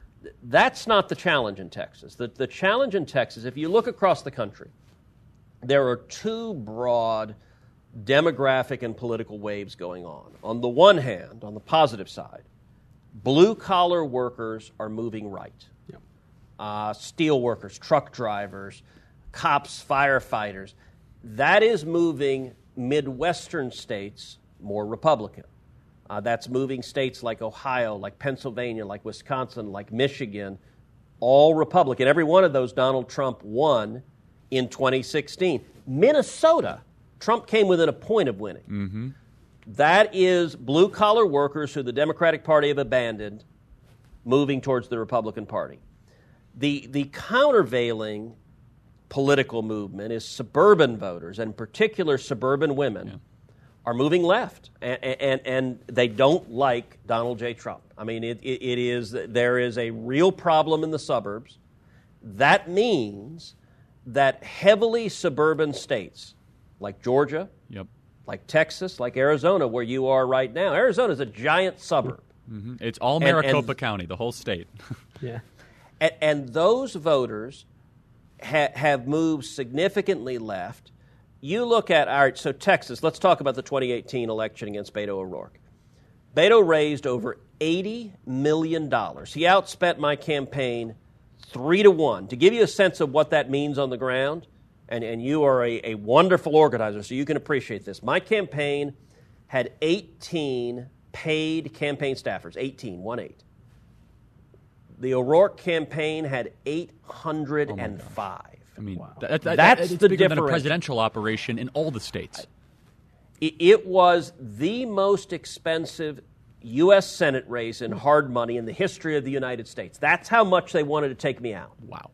That's not the challenge in Texas. The, the challenge in Texas, if you look across the country, there are two broad demographic and political waves going on. On the one hand, on the positive side, blue-collar workers are moving right. Yep. Uh, steel workers, truck drivers, cops, firefighters. That is moving Midwestern states more Republican. Uh, that's moving states like Ohio, like Pennsylvania, like Wisconsin, like Michigan, all Republican. Every one of those Donald Trump won in twenty sixteen. Minnesota, Trump came within a point of winning. Mm-hmm. That is blue-collar workers who the Democratic Party have abandoned moving towards the Republican Party. The, the countervailing political movement is suburban voters, and in particular suburban women, yeah. are moving left, and, and, and they don't like Donald J. Trump. I mean, it, it, it is there is a real problem in the suburbs. That means that heavily suburban states like Georgia, yep. like Texas, like Arizona, where you are right now. Arizona is a giant suburb. Mm-hmm. It's all Maricopa and, and, County, the whole state. yeah. And, and those voters ha- have moved significantly left. You look at, all right, so Texas, let's talk about the twenty eighteen election against Beto O'Rourke. Beto raised over eighty million dollars. He outspent my campaign three to one. To give you a sense of what that means on the ground, and, and you are a, a wonderful organizer, so you can appreciate this. My campaign had eighteen paid campaign staffers, eighteen, one eight. The O'Rourke campaign had eight hundred five. Oh I mean, wow. that, that, that's that, the bigger difference. Than a presidential operation in all the states. It, it was the most expensive U S Senate race in hard money in the history of the United States. That's how much they wanted to take me out. Wow.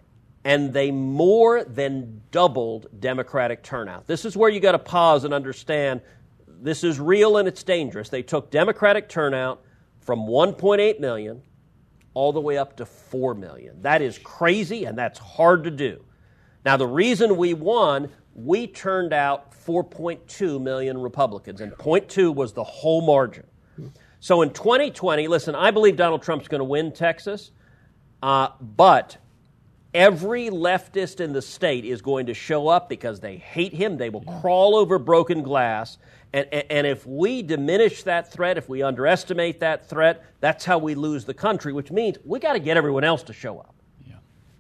And they more than doubled Democratic turnout. This is where you got to pause and understand this is real and it's dangerous. They took Democratic turnout from one point eight million all the way up to four million. That is crazy and that's hard to do. Now, the reason we won, we turned out four point two million Republicans, and zero point two was the whole margin. So in twenty twenty, listen, I believe Donald Trump's going to win Texas, uh, but every leftist in the state is going to show up because they hate him. They will crawl over broken glass. And, and, and if we diminish that threat, if we underestimate that threat, that's how we lose the country, which means we got to get everyone else to show up. Yeah.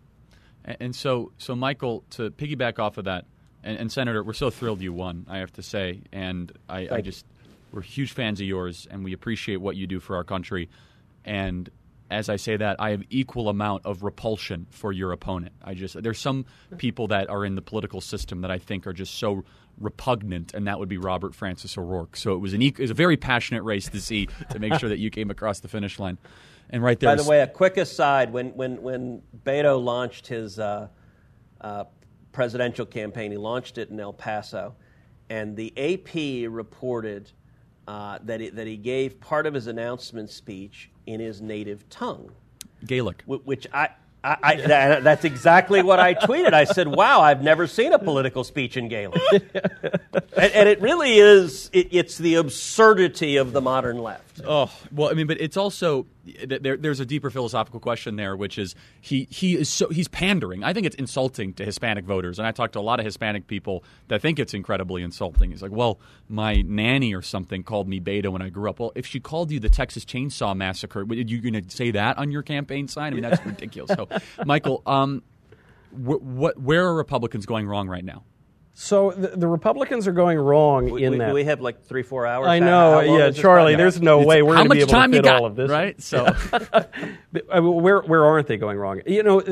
And, and so, so Michael, to piggyback off of that, and, and Senator, we're so thrilled you won, I have to say. And I, I just, we're huge fans of yours, and we appreciate what you do for our country. And as I say that, I have equal amount of repulsion for your opponent. I just there's some people that are in the political system that I think are just so repugnant, and that would be Robert Francis O'Rourke. So it was an it was a very passionate race to see to make sure that you came across the finish line. And right there. By the way, a quick aside: when when when Beto launched his uh, uh, presidential campaign, he launched it in El Paso, and the A P reported uh, that it, that he gave part of his announcement speech in his native tongue, Gaelic, which I, I, I that, that's exactly what I tweeted. I said, "Wow, I've never seen a political speech in Gaelic," and, and it really is. It, it's the absurdity of the modern left. Oh well, I mean, but it's also there, there's a deeper philosophical question there, which is he he is so he's pandering. I think it's insulting to Hispanic voters, and I talk to a lot of Hispanic people that think it's incredibly insulting. He's like, well, my nanny or something called me Beto when I grew up. Well, if she called you the Texas Chainsaw Massacre, are you going to say that on your campaign sign? I mean, that's ridiculous. So, Michael, um, wh- what where are Republicans going wrong right now? So the, the Republicans are going wrong we, in we, that. We have like three, four hours. I know, yeah, Charlie. There's no it's, way we're going to be able to fit got, all of this. Right? So, where where aren't they going wrong? You know,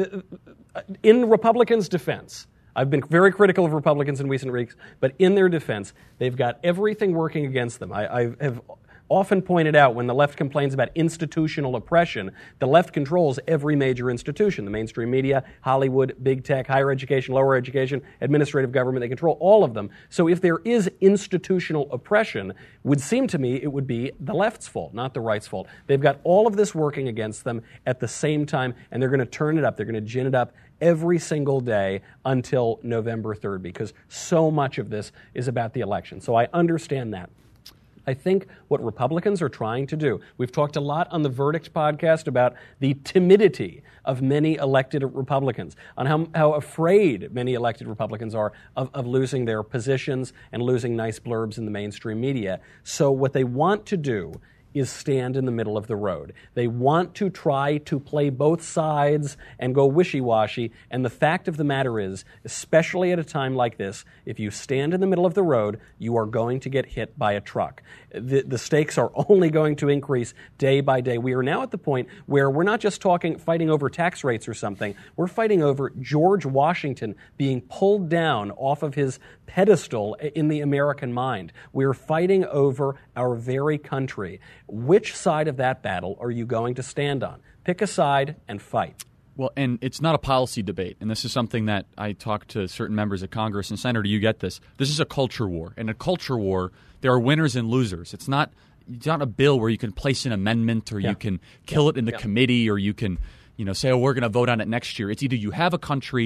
in Republicans' defense, I've been very critical of Republicans in recent weeks, but in their defense, they've got everything working against them. I, I have often pointed out when the left complains about institutional oppression, the left controls every major institution, the mainstream media, Hollywood, big tech, higher education, lower education, administrative government. They control all of them. So if there is institutional oppression, would seem to me it would be the left's fault, not the right's fault. They've got all of this working against them at the same time, and they're going to turn it up. They're going to gin it up every single day until November third, because so much of this is about the election. So I understand that. I think what Republicans are trying to do, we've talked a lot on the Verdict podcast about the timidity of many elected Republicans, on how, how afraid many elected Republicans are of, of losing their positions and losing nice blurbs in the mainstream media. So what they want to do is stand in the middle of the road. They want to try to play both sides and go wishy-washy, and the fact of the matter is, especially at a time like this, if you stand in the middle of the road, you are going to get hit by a truck. The, the stakes are only going to increase day by day. We are now at the point where we're not just talking, fighting over tax rates or something, we're fighting over George Washington being pulled down off of his pedestal in the American mind. We're fighting over our very country. Which side of that battle are you going to stand on? Pick a side and fight. Well, and it's not a policy debate, and this is something that I talk to certain members of Congress and Senator, you get this. This is a culture war. In a culture war, there are winners and losers. It's not, it's not a bill where you can place an amendment or yeah. you can kill yeah. it in the yeah. committee or you can, you know, say, oh, we're going to vote on it next year. It's either you have a country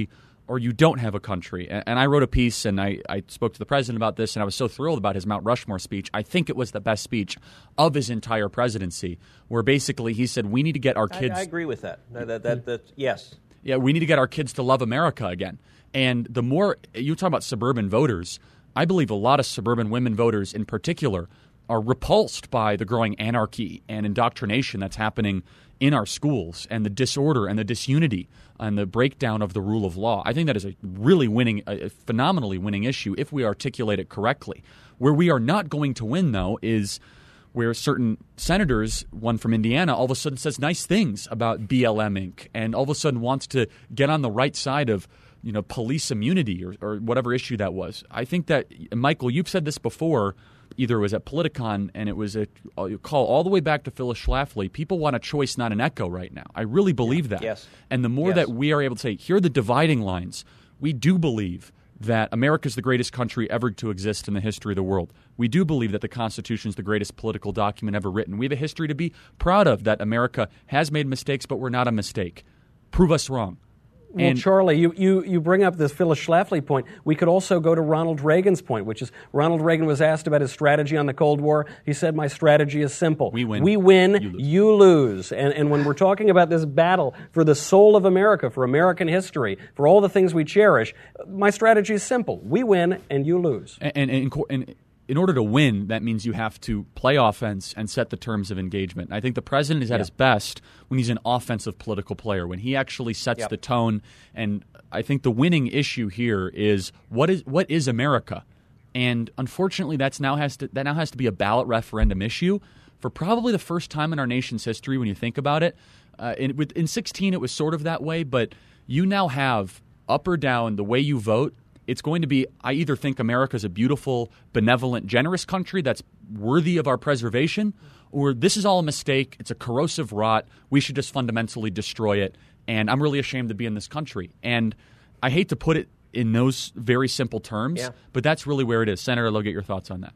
or you don't have a country. And, and I wrote a piece, and I, I spoke to the president about this, and I was so thrilled about his Mount Rushmore speech. I think it was the best speech of his entire presidency, where basically he said, we need to get our kids... I, I agree with that. that, that, that, that yes. Yeah, we need to get our kids to love America again. And the more... You talk about suburban voters. I believe a lot of suburban women voters in particular are repulsed by the growing anarchy and indoctrination that's happening in our schools, and the disorder and the disunity and the breakdown of the rule of law. I think that is a really winning, a phenomenally winning issue if we articulate it correctly. Where we are not going to win, though, is where certain senators, one from Indiana, all of a sudden says nice things about B L M Incorporated and all of a sudden wants to get on the right side of, you know, police immunity or, or whatever issue that was. I think that, Michael, you've said this before. Either it was at Politicon, and it was a call all the way back to Phyllis Schlafly. People want a choice, not an echo right now. I really believe yeah. that. Yes. And the more yes. that we are able to say, here are the dividing lines, we do believe that America is the greatest country ever to exist in the history of the world. We do believe that the Constitution is the greatest political document ever written. We have a history to be proud of, that America has made mistakes, but we're not a mistake. Prove us wrong. Well, And, Charlie, you, you, you bring up this Phyllis Schlafly point. We could also go to Ronald Reagan's point, which is Ronald Reagan was asked about his strategy on the Cold War. He said, my strategy is simple. We win. We win, you lose. You lose. And, and when we're talking about this battle for the soul of America, for American history, for all the things we cherish, my strategy is simple. We win and you lose. And, and, and, and in order to win, that means you have to play offense and set the terms of engagement. I think the president is at yeah. his best when he's an offensive political player, when he actually sets yep. the tone. And I think the winning issue here is what is what is America? And unfortunately, that's now has to that now has to be a ballot referendum issue for probably the first time in our nation's history when you think about it. Uh, in, with, in sixteen, it was sort of that way, but you now have up or down the way you vote. It's going to be, I either think America is a beautiful, benevolent, generous country that's worthy of our preservation, or this is all a mistake, it's a corrosive rot, we should just fundamentally destroy it, and I'm really ashamed to be in this country. And I hate to put it in those very simple terms, yeah. but that's really where it is. Senator, I'll get your thoughts on that.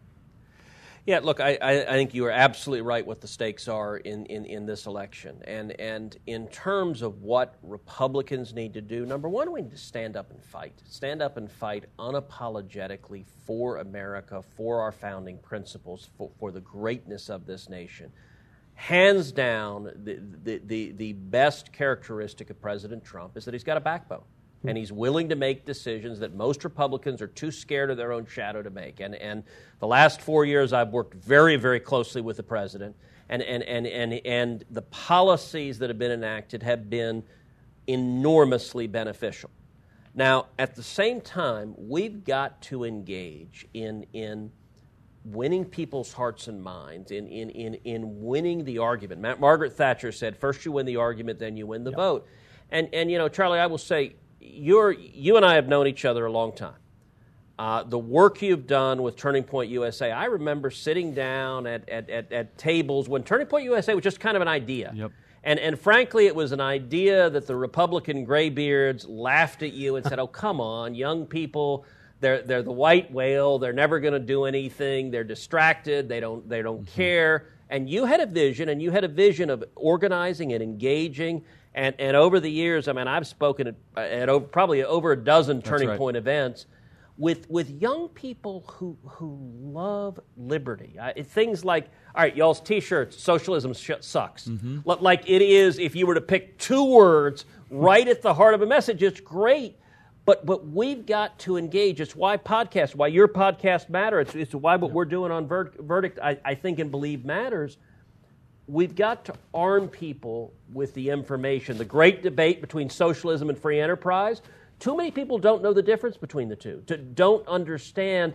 Yeah, look, I, I, I think you are absolutely right what the stakes are in, in, in this election. And, and in terms of what Republicans need to do, number one, we need to stand up and fight. Stand up and fight unapologetically for America, for our founding principles, for, for the greatness of this nation. Hands down, the, the, the, the best characteristic of President Trump is that he's got a backbone. And he's willing to make decisions that most Republicans are too scared of their own shadow to make. And and the last four years, I've worked very, very closely with the president, and and and and, and the policies that have been enacted have been enormously beneficial. Now, at the same time, we've got to engage in in winning people's hearts and minds, in in in, in winning the argument. Ma- Margaret Thatcher said, "First you win the argument, then you win the yep. vote." And and you know, Charlie, I will say, You're, you and I have known each other a long time. Uh, the work you've done with Turning Point U S A, I remember sitting down at, at, at, at tables when Turning Point U S A was just kind of an idea. Yep. And, and frankly, it was an idea that the Republican graybeards laughed at you and said, oh, come on, young people, they're, they're the white whale, they're never going to do anything, they're distracted, they don't, they don't mm-hmm. care. And you had a vision, and you had a vision of organizing and engaging. And and over the years, I mean, I've spoken at, at over, probably over a dozen Turning right. Point events with with young people who who love liberty. Uh, it, things like, all right, y'all's T-shirts, socialism sh- sucks. Mm-hmm. L- like it is, if you were to pick two words right at the heart of a message, it's great. But but we've got to engage. It's why podcasts, why your podcast matter. It's, it's why what yeah. we're doing on Ver- Verdict, I, I think and believe matters. We've got to arm people with the information. The great debate between socialism and free enterprise, too many people don't know the difference between the two, to, don't understand.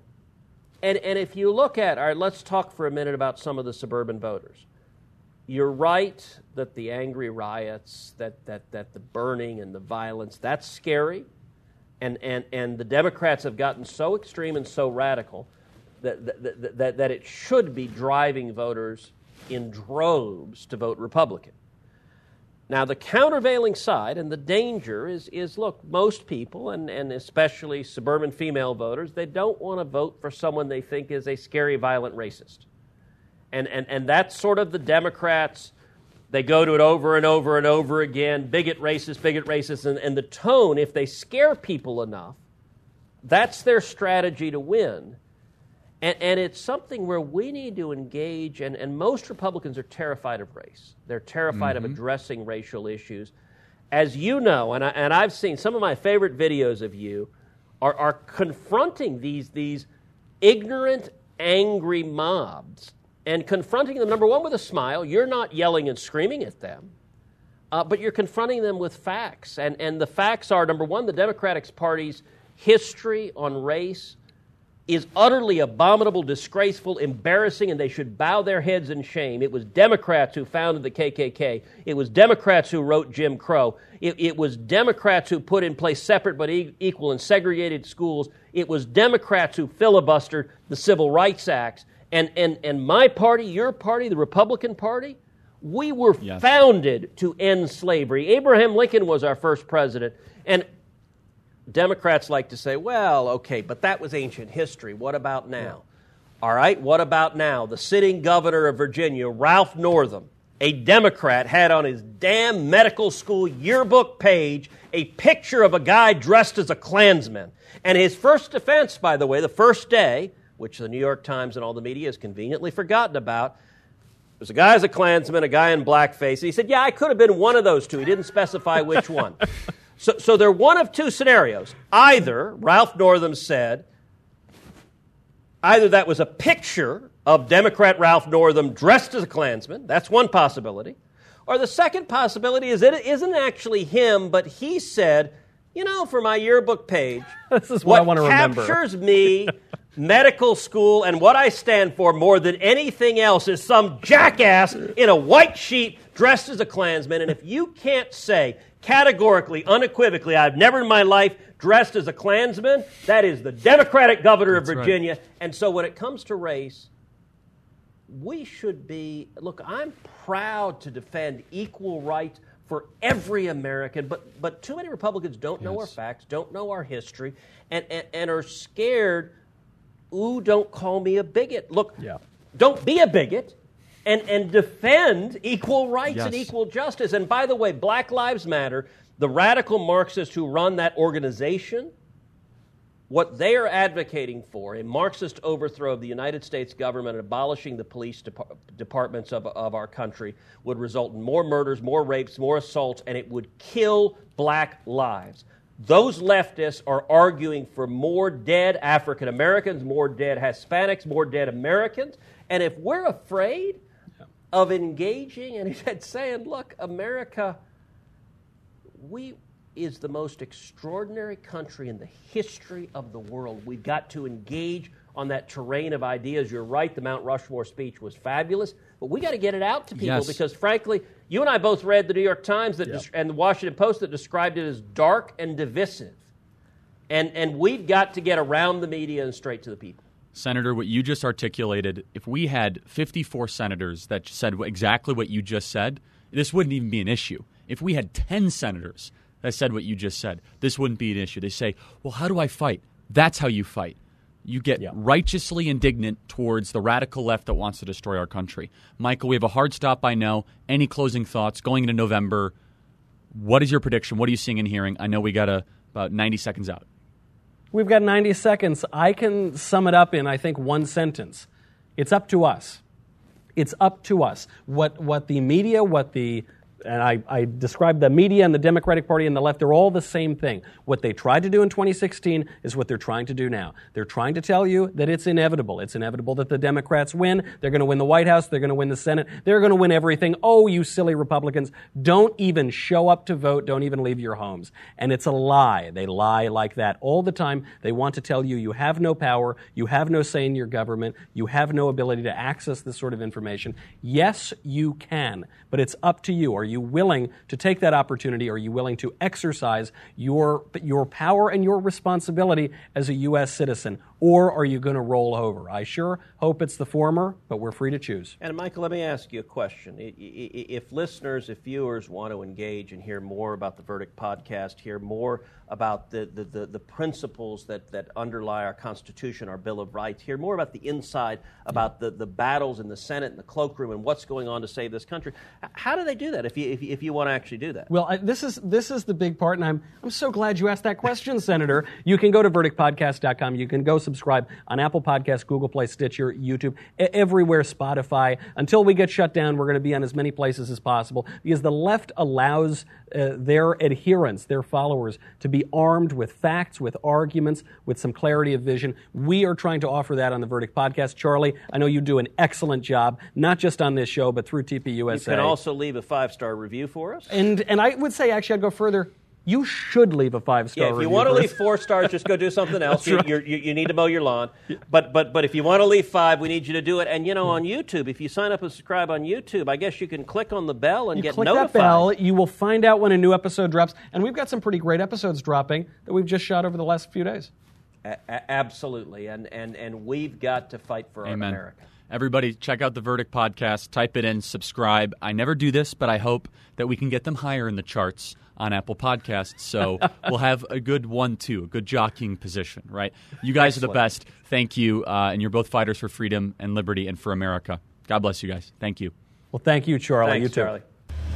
And, and if you look at, all right, let's talk for a minute about some of the suburban voters. You're right that the angry riots, that, that, that the burning and the violence, that's scary. And, and, and the Democrats have gotten so extreme and so radical that, that, that, that it should be driving voters in droves to vote Republican. Now, the countervailing side and the danger is, is look, most people, and, and especially suburban female voters, they don't want to vote for someone they think is a scary, violent racist. And, and, and that's sort of the Democrats' They go to it over and over and over again, bigot, racist, bigot, racist, and, and the tone, if they scare people enough, that's their strategy to win. And, and it's something where we need to engage, and, and most Republicans are terrified of race. They're terrified mm-hmm. of addressing racial issues. As you know, and, I, and I've seen some of my favorite videos of you, are, are confronting these, these ignorant, angry mobs and confronting them, number one, with a smile. You're not yelling and screaming at them, uh, but you're confronting them with facts. And, and the facts are, number one, the Democratic Party's history on race is utterly abominable, disgraceful, embarrassing, and they should bow their heads in shame. It was Democrats who founded the K K K. It was Democrats who wrote Jim Crow. It, it was Democrats who put in place separate but e- equal and segregated schools. It was Democrats who filibustered the Civil Rights Acts. And, and, and my party, your party, the Republican Party, we were yes. founded to end slavery. Abraham Lincoln was our first president. And Democrats like to say, well, okay, but that was ancient history. What about now? Yeah. All right, what about now? The sitting governor of Virginia, Ralph Northam, a Democrat, had on his damn medical school yearbook page a picture of a guy dressed as a Klansman. And his first defense, by the way, the first day, which the New York Times and all the media has conveniently forgotten about, there's a guy as a Klansman, a guy in blackface. He said, yeah, I could have been one of those two. He didn't specify which one. So, so they're one of two scenarios. Either, Ralph Northam said, either that was a picture of Democrat Ralph Northam dressed as a Klansman. That's one possibility. Or the second possibility is that it isn't actually him, but he said, you know, for my yearbook page, this is what, what I want to remember. Captures me, medical school, and what I stand for more than anything else is some jackass in a white sheet dressed as a Klansman. And if you can't say categorically, unequivocally, I've never in my life dressed as a Klansman, that is the Democratic governor That's of Virginia. Right. And so when it comes to race, we should be, look, I'm proud to defend equal rights for every American, but but too many Republicans don't yes. know our facts, don't know our history, and, and, and are scared, ooh, don't call me a bigot. Look, yeah. don't be a bigot. And, and defend equal rights yes. and equal justice. And by the way, Black Lives Matter, the radical Marxists who run that organization, what they are advocating for, a Marxist overthrow of the United States government and abolishing the police de- departments of, of our country, would result in more murders, more rapes, more assaults, and it would kill black lives. Those leftists are arguing for more dead African Americans, more dead Hispanics, more dead Americans. And if we're afraid of engaging and saying, look, America, we is the most extraordinary country in the history of the world. We've got to engage on that terrain of ideas. You're right, the Mount Rushmore speech was fabulous, but we got to get it out to people yes. because, frankly, you and I both read the New York Times that yep. des- and the Washington Post that described it as dark and divisive. And, and we've got to get around the media and straight to the people. Senator, what you just articulated, if we had fifty-four senators that said exactly what you just said, this wouldn't even be an issue. If we had ten senators that said what you just said, this wouldn't be an issue. They say, well, how do I fight? That's how you fight. You get yeah. righteously indignant towards the radical left that wants to destroy our country. Michael, we have a hard stop, I know. Any closing thoughts going into November? What is your prediction? What are you seeing and hearing? I know we got a, about ninety seconds out. We've got ninety seconds. I can sum it up in, I think, one sentence. It's up to us. It's up to us. What what the media, what the and I, I described the media and the Democratic Party and the left, they're all the same thing. What they tried to do in twenty sixteen is what they're trying to do now. They're trying to tell you that it's inevitable. It's inevitable that the Democrats win. They're going to win the White House. They're going to win the Senate. They're going to win everything. Oh, you silly Republicans, don't even show up to vote. Don't even leave your homes. And it's a lie. They lie like that all the time. They want to tell you you have no power. You have no say in your government. You have no ability to access this sort of information. Yes, you can, but it's up to you. Are you you willing to take that opportunity? Are you willing to exercise your your power and your responsibility as a U S citizen? Or are you going to roll over? I sure hope it's the former, but we're free to choose. And Michael, let me ask you a question. If listeners, if viewers want to engage and hear more about the Verdict podcast, hear more about the, the, the, the principles that, that underlie our Constitution, our Bill of Rights, hear more about the inside, about the, the battles in the Senate and the cloakroom and what's going on to save this country, how do they do that if you, if you, if you want to actually do that? Well, I, this is this is the big part, and I'm I'm so glad you asked that question, Senator. You can go to verdict podcast dot com. You can go subscribe on Apple Podcasts, Google Play, Stitcher, YouTube, everywhere, Spotify. Until we get shut down, we're going to be on as many places as possible because the left allows uh, their adherents, their followers, to be armed with facts, with arguments, with some clarity of vision. We are trying to offer that on the Verdict podcast. Charlie, I know you do an excellent job, not just on this show, but through T P U S A. You can also leave a five-star review for us. And and I would say, actually, I'd go further. You should leave a five-star review. Yeah, if you want to leave four stars, just go do something else. you, right. you, you, you need to mow your lawn. But but but if you want to leave five, we need you to do it. And, you know, on YouTube, if you sign up and subscribe on YouTube, I guess you can click on the bell and you get click notified. That bell, you will find out when a new episode drops. And we've got some pretty great episodes dropping that we've just shot over the last few days. A- a- absolutely. And, and, and we've got to fight for Amen. our America. Everybody, check out the Verdict podcast. Type it in, subscribe. I never do this, but I hope that we can get them higher in the charts on Apple Podcasts. So we'll have a good one, two, a good jockeying position, right? You guys Excellent. Are the best. Thank you. Uh, and you're both fighters for freedom and liberty and for America. God bless you guys. Thank you. Well, thank you, Charlie. Thanks, you too. Charlie.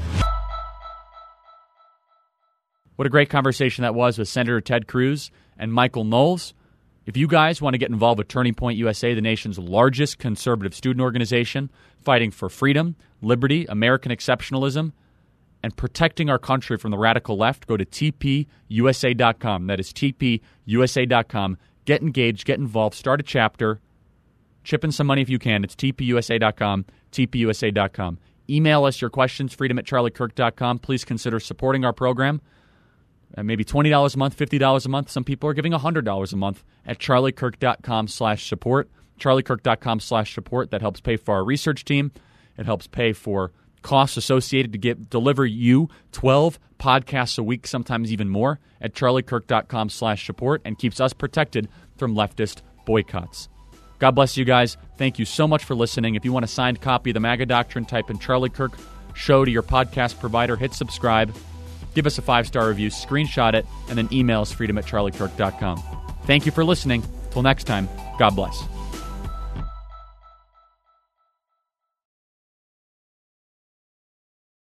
What a great conversation that was with Senator Ted Cruz and Michael Knowles. If you guys want to get involved with Turning Point U S A, the nation's largest conservative student organization, fighting for freedom, liberty, American exceptionalism, and protecting our country from the radical left, go to T P U S A dot com. That is T P U S A dot com. Get engaged, get involved, start a chapter, chip in some money if you can. It's T P U S A dot com, T P U S A dot com. Email us your questions, freedom at charlie kirk dot com. Please consider supporting our program. Uh, maybe twenty dollars a month, fifty dollars a month. Some people are giving one hundred dollars a month at charlie kirk dot com slash support. charlie kirk dot com slash support. That helps pay for our research team. It helps pay for costs associated to get deliver you twelve podcasts a week, sometimes even more, at charlie kirk dot com slash support, and keeps us protected from leftist boycotts. God bless you guys. Thank you so much for listening. If you want a signed copy of the MAGA Doctrine, type in Charlie Kirk Show to your podcast provider. Hit subscribe. Give us a five-star review. Screenshot it. And then email us freedom at charlie kirk dot com. Thank you for listening. Till next time, God bless.